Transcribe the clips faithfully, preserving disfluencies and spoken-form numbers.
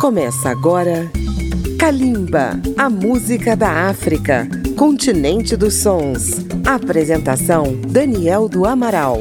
Começa agora Kalimba, a música da África, continente dos sons. Apresentação Daniel do Amaral.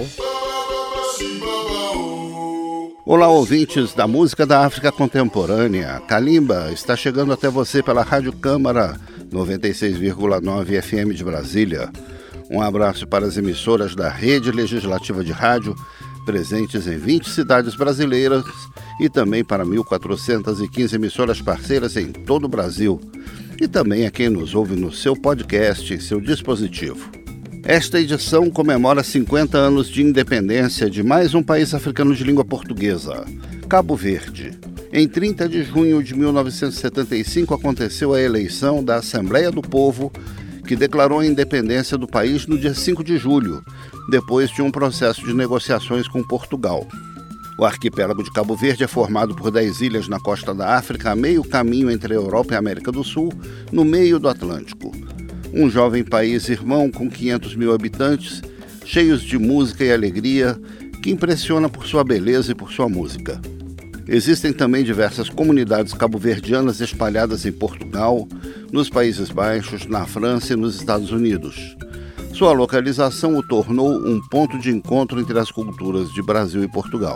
Olá, ouvintes da música da África contemporânea. Kalimba está chegando até você pela Rádio Câmara noventa e seis vírgula nove F M de Brasília. Um abraço para as emissoras da Rede Legislativa de Rádio, presentes em vinte cidades brasileiras, e também para mil quatrocentas e quinze emissoras parceiras em todo o Brasil, e também a quem nos ouve no seu podcast, em seu dispositivo. Esta edição comemora cinquenta anos de independência de mais um país africano de língua portuguesa, Cabo Verde. Em trinta de junho de mil novecentos e setenta e cinco aconteceu a eleição da Assembleia do Povo, que declarou a independência do país no dia cinco de julho, depois de um processo de negociações com Portugal. O arquipélago de Cabo Verde é formado por dez ilhas na costa da África, a meio caminho entre a Europa e a América do Sul, no meio do Atlântico. Um jovem país irmão com quinhentos mil habitantes, cheios de música e alegria, que impressiona por sua beleza e por sua música. Existem também diversas comunidades cabo-verdianas espalhadas em Portugal, nos Países Baixos, na França e nos Estados Unidos. Sua localização o tornou um ponto de encontro entre as culturas de Brasil e Portugal.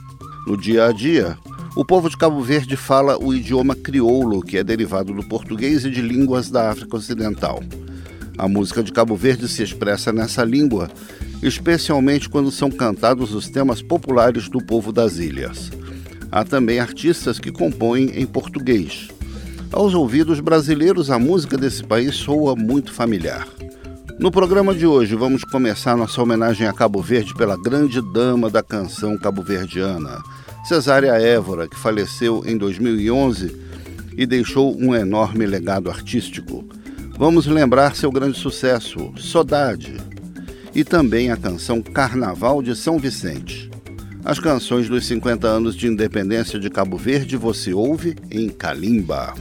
No dia a dia, o povo de Cabo Verde fala o idioma crioulo, que é derivado do português e de línguas da África Ocidental. A música de Cabo Verde se expressa nessa língua, especialmente quando são cantados os temas populares do povo das ilhas. Há também artistas que compõem em português. Aos ouvidos brasileiros, a música desse país soa muito familiar. No programa de hoje, vamos começar nossa homenagem a Cabo Verde pela grande dama da canção cabo-verdiana, Cesária Évora, que faleceu em dois mil e onze e deixou um enorme legado artístico. Vamos lembrar seu grande sucesso, Saudade, e também a canção Carnaval de São Vicente. As canções dos cinquenta anos de independência de Cabo Verde você ouve em Kalimba.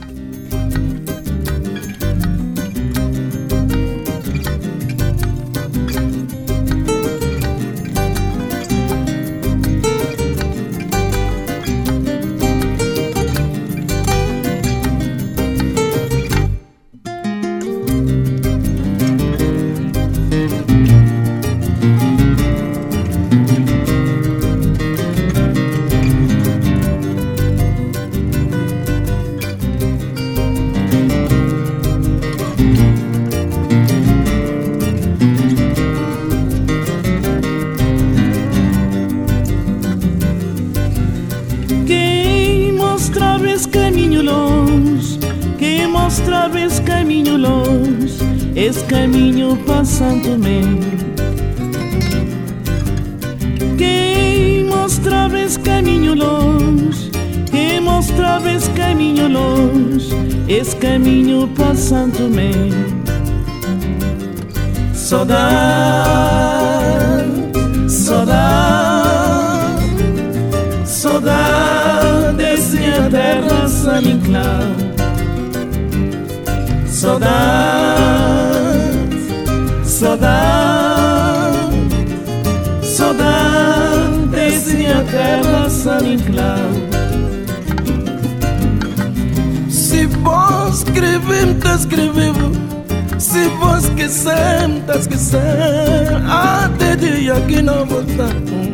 Esse caminho longe, esse caminho passando-me. Quem mostrava esse caminho longe, quem mostrava esse caminho longe, esse caminho passando-me. Saudade, saudade, saudade desse minha terra saninclar. Saudade, saudade, saudade desse minha terra saninclar. Se vos escrever, tá escrevendo. Se vos esquecer, tá esquecer. Até dia que não voltar.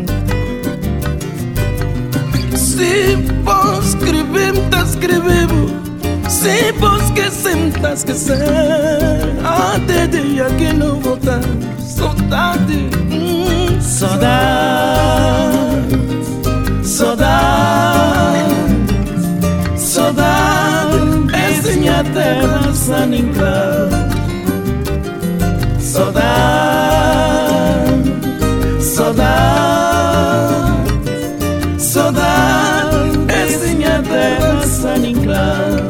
Se vos escrever, tá escrevendo. Se vos esquecer, tá esquecer. Até dia que não voltar. Saudade, hum, saudade, saudade, saudade. Essa é minha terra saninclar. Saudade, saudade, saudade. Essa é minha terra saninclar.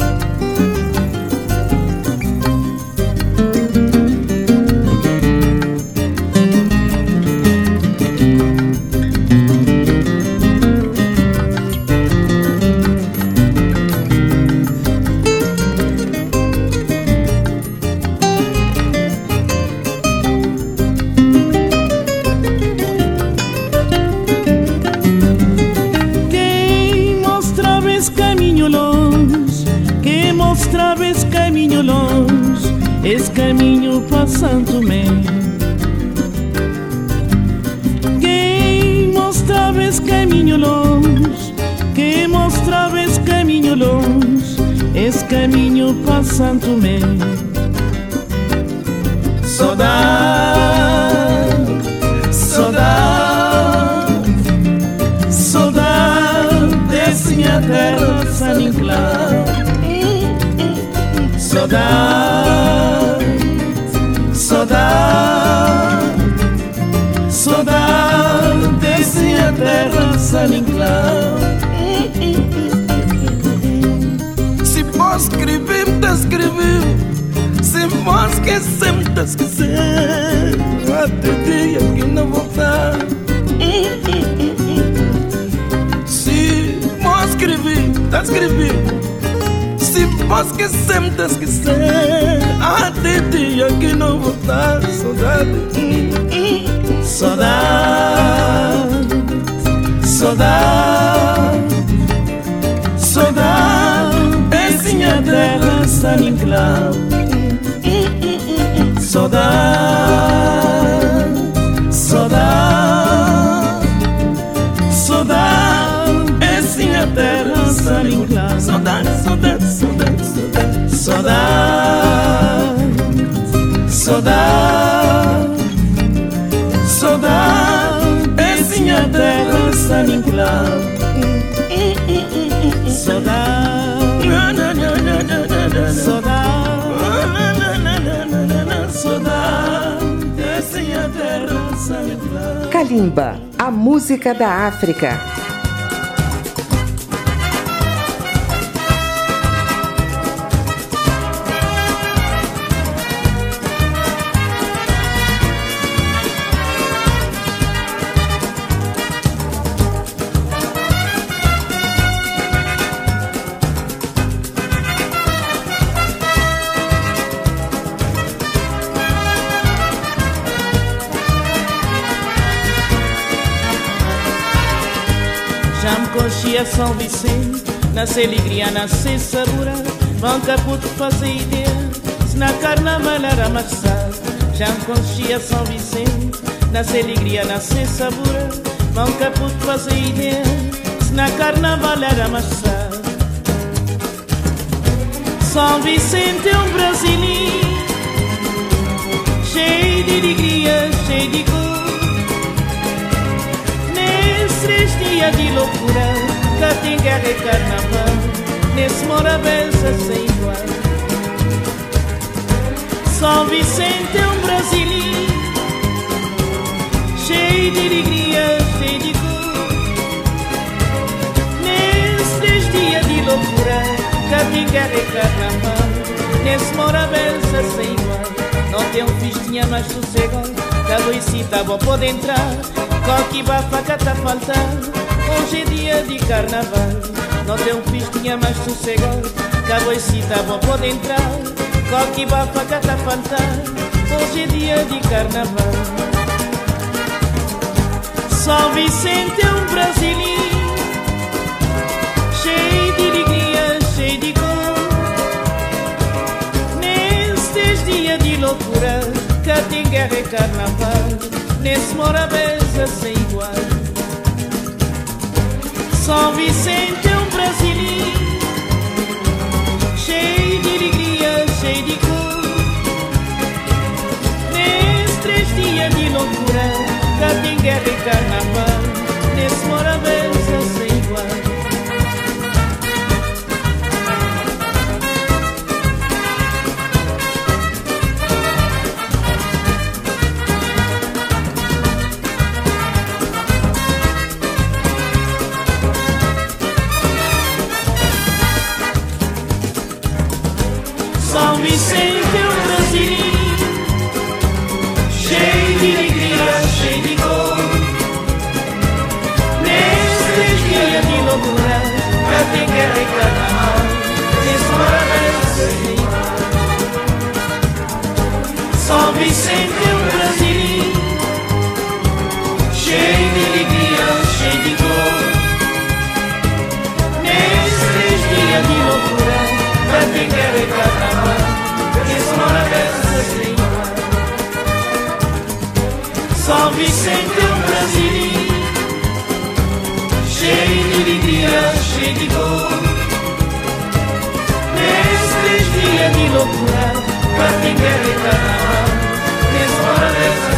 mostrava esse caminho longe, esse caminho para Santo Tomé. Quem mostrava esse caminho longe, quem mostrava esse caminho longe, esse caminho para Santo Tomé. Saudade, saudade, saudade desse minha terra San Inclán. Saudade, saudade, saudade desse minha terra San Inclán. Se posso escrever, me escrever. Se posso esquecer, me esquecer. Até dia que não voltar. Se posso escrever, tá escrever. Se posso esquecer, me esquecer. Até dia que não voltar. Saudade, saudade, saudade, saudade desse minha terra San Inclán. Saudade, saudade, saudade essa minha terra San Inclán. Saudade, saudade, saudade, saudade, saudade, saudade essa minha terra San Inclán. Saudade, saudade, Kalimba, a música da África. São Vicente, nasce alegria, nasce sabor. Vão caputo fazer ideia, se na carnaval era marçal. Já me conhecia São Vicente, nasce alegria, nasce sabor. Vão caputo fazer ideia, se na carnaval era marçal. São Vicente é um brasileiro, cheio de alegria, cheio de cor. Nesses três dias de loucura, cá tem guerra e carnaval, nesse Morabeza sem igual. São Vicente é um brasileiro, cheio de alegria, cheio de cor. Nesses três dias de loucura, cá tem guerra e carnaval, nesse Morabeza sem igual. Não tem um festinha mais sossegado, da Luisita vou poder entrar, qualquer bafaca tá faltando. Hoje é dia de carnaval, não tem um festinha mais sossegado, da Boicita vão poder entrar, qualquer bafaca tá faltando. Hoje é dia de carnaval. São Vicente é um brasileiro, cheio de alegria, cheio de cor. Nesses dias de loucura, cá tem guerra e carnaval, nesse Morabeza sem igual. São Vicente é um brasileiro, cheio de alegria, cheio de cor. Nesses três dias de loucura, cá tem guerra e carnaval, nesse Morabeza sem igual. São Vicente é um brasileiro, cheio de alegria, cheio de cor. Nesses dias de loucura, cá tem guerra e carnaval, nesse Morabeza sem igual. São Vicente é um brasileiro, cheio de alegria, cheio de cor. Nesses dias de loucura, cá tem guerra e carnaval. Vicente é um Brasil cheio de alegria, cheio de dor. Nesses três dias de loucura, Catinguele e Carnaval, nessa hora dessa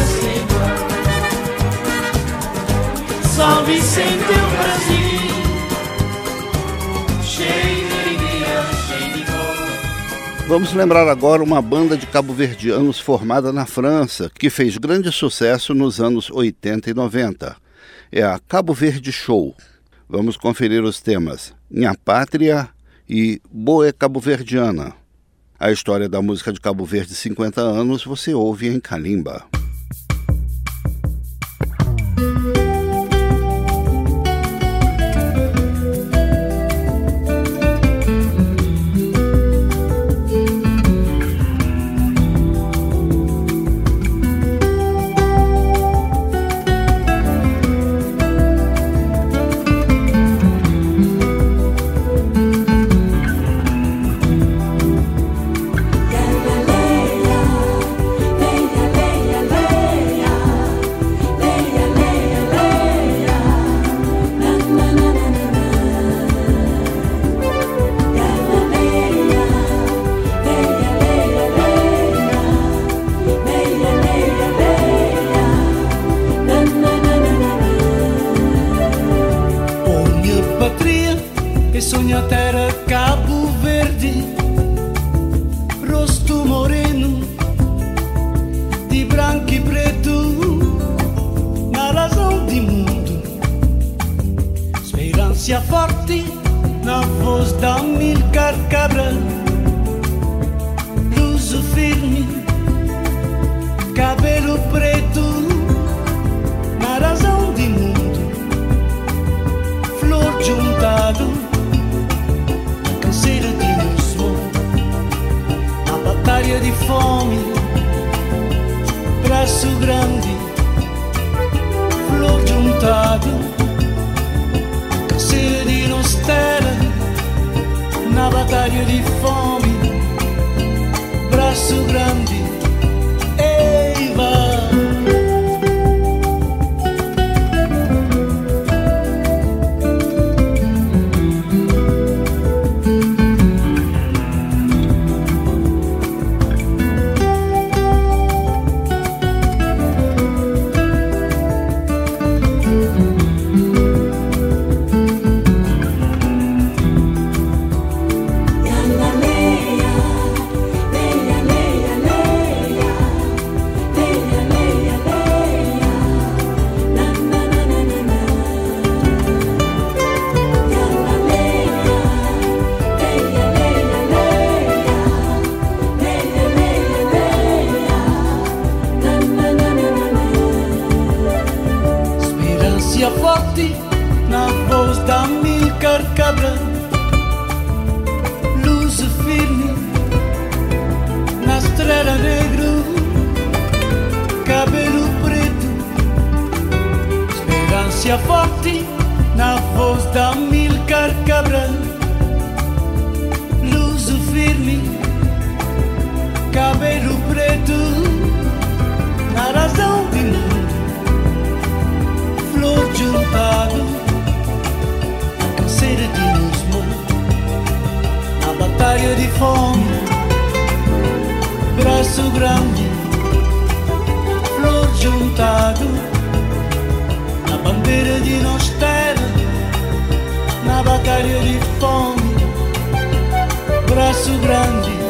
semana. São Vicente é um Brasil cheio de alegria, cheio de dor. Vamos lembrar agora uma banda de cabo-verdianos formada na França, que fez grande sucesso nos anos oitenta e noventa. É a Cabo Verde Show. Vamos conferir os temas Minha Pátria e Boa Cabo-Verdiana. A história da música de Cabo Verde cinquenta anos você ouve em Kalimba. Sonha terra Cabo Verde, rosto moreno, de branco e preto, na razão de mundo. Esperança forte, na voz da Amílcar Cabral. Luz firme, cabelo preto, na razão de mundo. Flor juntado, canseira de musgo, na batalha de fome, braço grande, flor juntado, canseira de nostera, na batalha de fome, braço grande, ei vai. Forte na voz da Amílcar Cabral, luz firme na estrela negro, cabelo preto. Esperança forte na voz da Amílcar Cabral, luz firme, cabelo preto, na razão de mundo. Flor juntado, a canseira de musgo, a batalha de fome, braço grande. Flor juntado, na bandeira de nostera, na batalha de fome, braço grande.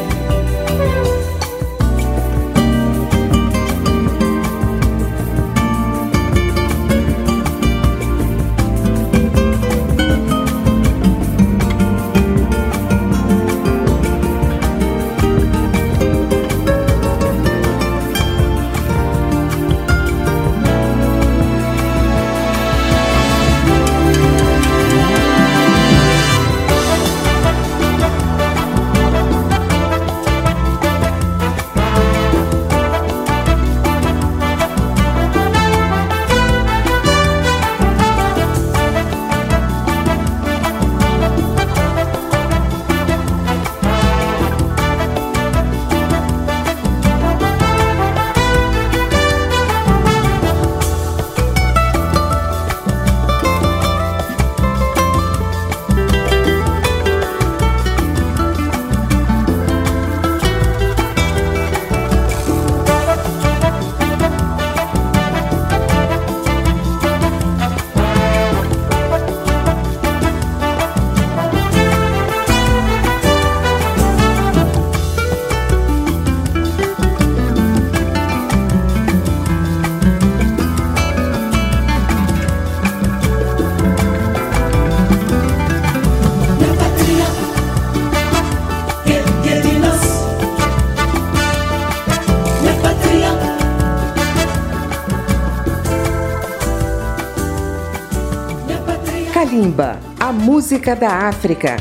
Kalimba, a música da África.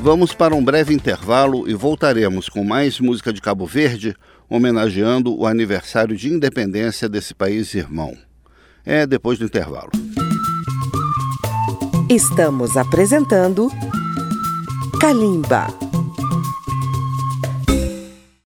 Vamos para um breve intervalo e voltaremos com mais música de Cabo Verde, homenageando o aniversário de independência desse país irmão. É depois do intervalo. Estamos apresentando Kalimba.